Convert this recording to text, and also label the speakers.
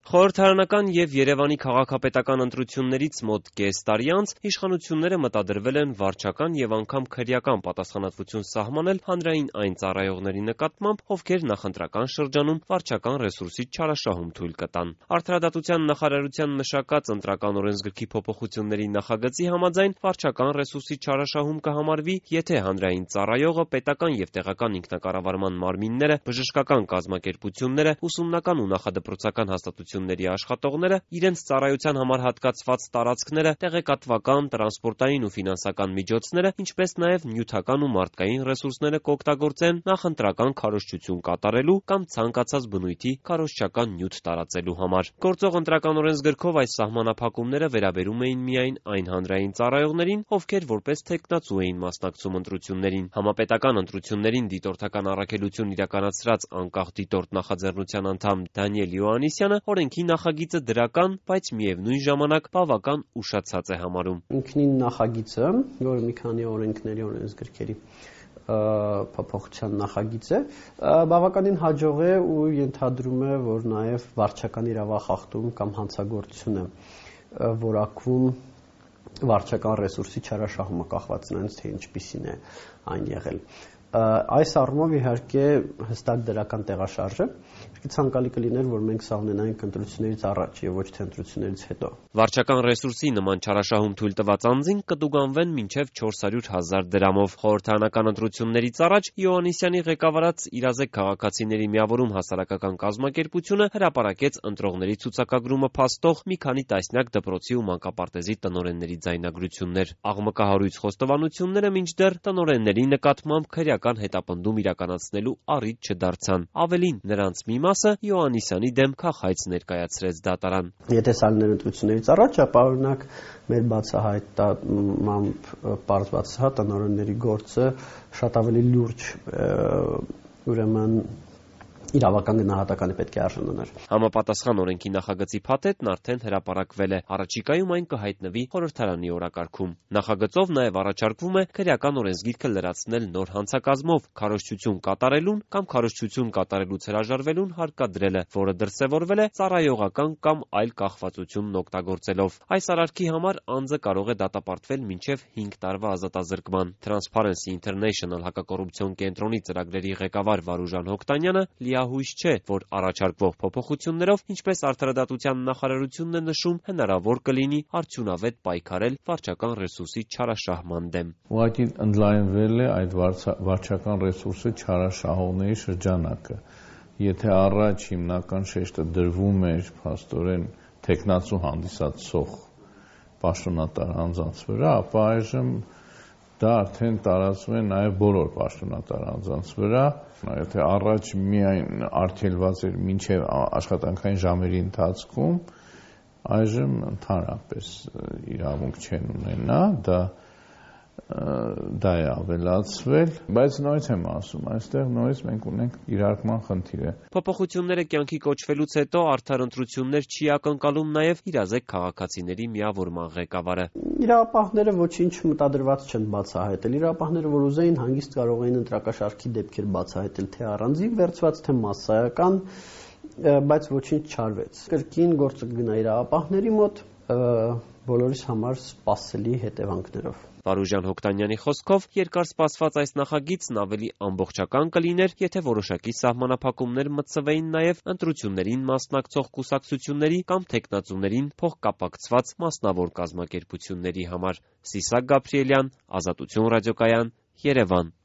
Speaker 1: Խորհրդարանական և Երևանի քաղաքապետական ընտրություններից մոտ կես տարի անց իշխանությունները մտադրվել են վարչական և անգամ քրեական պատասխանատվություն սահմանել հանրային այն ծառայողների նկատմամբ, ովքեր նախընտրական շրջանում վարչական ռեսուրսի չարաշահում թույլ կտան։ Արդարադատության նախարարության մշակած ընտրական օրենսգրքի փոփոխությունների նախագծի համաձայն վարչական ռեսուրսի չարաշահում կհամարվի, եթե հանրային ծառայողը պետական և տեղական ինքնակառավարման մարմինները, բժշկական կազմակերպությունները, ուսումնական ու նախադպրոցական հաստատությունների աշխատողները իրենց ծառայության համար հատկացված տարածքները, տեղեկատվական, տրանսպորտային ու ֆինանսական միջոցները, ինչպես նաև նյութական ու մարդկային ռեսուրսները կօգտագործեն նախընտրական քարոզչություն կատարելու կամ ցանկացած բնույթի քարոզչական նյութ տարածելու համար։ Գործող ընտրական օրենսգրքով այս սահմանափակումները վերաբերում էին միայն այն հանրային ծառայողներին, ովքեր որպես թեկնածու էին մասնակցում ընտրություններին։ Համապետական ընտրություններին դիտորդական առաքելություն իրականացրած անկախ դիտորդ նախաձեռնության անդամ Դանիել Յոհաննիսյանը օրենքի նախագիծը դրական, բայց միևնույն ժամանակ բավական ուշացած է համարում։
Speaker 2: Ինքնին նախագիծը, որը մի քանի օրենքների օրենսգրքերի փոփոխության նախագիծ է, բավականին հաջող է ու ենթադրում է, որ նաև վարչական իրավախախտում կամ հանցագործություն է որակվում վարչական ռեսուրսի չարաշահումը կախված նրանից, թե ինչպիսին է այն եղել։ Այս առումով իհարկե հստակ դրական տեղաշարժ է, ցանկալի կլիներ, որ մենք սա ունենայինք ընտրություններից առաջ եւ ոչ թե ընտրություններից հետո։
Speaker 1: Վարչական ռեսուրսի նման չարաշահում թույլ տված անձին կտուգանվեն մինչև 400,000 դրամով։ Խորհրդարանական ընտրություններից առաջ Յոհաննիսյանի ղեկավարած Իրազեկ քաղաքացիների միավորում հասարակական կազմակերպությունը հրապարակեց ընտրողների ցուցակագրումը փաստող մի քանի տասնյակ դպրոցի ու մանկապարտեզի տնօրենների ձայնագրություններ։ Աղմկահարույց խոստովանությունները մինչդեռ տնօրենների նկատմամբ քրեական հետապնդում իրականացնելու առիթ չդարձան։ Ավելին, նրանց մի մասը Յոհաննիսյանի դեմ քաղաքայց ներկայացրեց դատարան։
Speaker 2: Եթե սա լիներ ընտրություններից առաջ, ապա օրինակ մեր բացահայտմամբ պարզված տնօրենների գործը շատ ավելի լուրջ ուրեմն իրավական գնահատականի պետք է արժանանար։
Speaker 1: Համապատասխան օրենքի նախագծի փաթեթն արդեն հրապարակվել է։ Առաջիկայում այն կհայտնվի խորհրդարանի օրակարգում։ Նախագծով նաև առաջարկվում է քրեական օրենսգիրքը լրացնել նոր հանցակազմով քարոզչություն կատարելուն կամ քարոզչություն կատարելուց հրաժարվելուն հարկադրելը, որը դրսևորվել է ծառայողական կամ այլ կախվածությունն օգտագործելով։ Այս արարքի համար անձը կարող է դատապարտվել մինչև 5 տարվա ազատազրկման։ Transparency International հակակոռուպցիոն կենտրոնի ծրագրերի ղեկավար Վարուժան Հոկտանյանը լիահույս չէ, որ առաջարկվող փոփոխություններով, ինչպես Արդարադատության նախարարությունն է նշում, հնարավոր կլինի արդյունավետ պայքարել վարչական ռեսուրսի չարաշահման դեմ։
Speaker 3: Ուղղակի ընդլայնվել է այդ վարչական ռեսուրսի չարաշահողների շրջանակը։ Եթե առաջ հիմնական շեշտը դրվում էր փաստորեն թեկնածու հանդիսացող պաշտոնատար անձանց վրա, ապա այժմ դա արդեն տարածվում է նաև բոլոր պաշտոնատար անձանց վրա։ Եթե առաջ միայն արգելված էր մինչև աշխատանքային ժամերի ընթացքում, այժմ ընդհանրապես իրավունք չեն ունենա, դա է ավելացվել, բայց նորից եմ ասում, այստեղ նորից մենք ունենք իրարկման խնդիր։
Speaker 1: Փոփոխությունները կյանքի կոչվելուց հետո արդար ընտրություններ չի ակնկալում նաև Իրազեկ քաղաքացիների միավորման ղեկավարը։
Speaker 2: Իրավապահները ոչինչ մտադրված չեն բացահայտել։ Իրավապահները, որ ուզեին, հանգիստ կարող էին ընտրակաշառքի դեպքեր բացահայտել, թե առանձին վերցված, թե մասսայական, բայց ոչինչ չարվեց։ Կրկին գործը կգնա իրավապահների մոտ բոլորիս համար սպասելի հետևանքներով։
Speaker 1: Վարուժան Հոկտանյանի խոսքով երկար սպասված այս նախագիծն ավելի ամբողջական կլիներ, եթե որոշակի սահմանափակումներ մտցվեին նաև ընտրություններին մասնակցող կուսակցությունների կամ թեկնածուներին փոխկապակցված մասնավոր կազմակերպությունների համար։ Սիսակ Գաբրիելյան, Ազատություն ռադիոկայան, Երևան։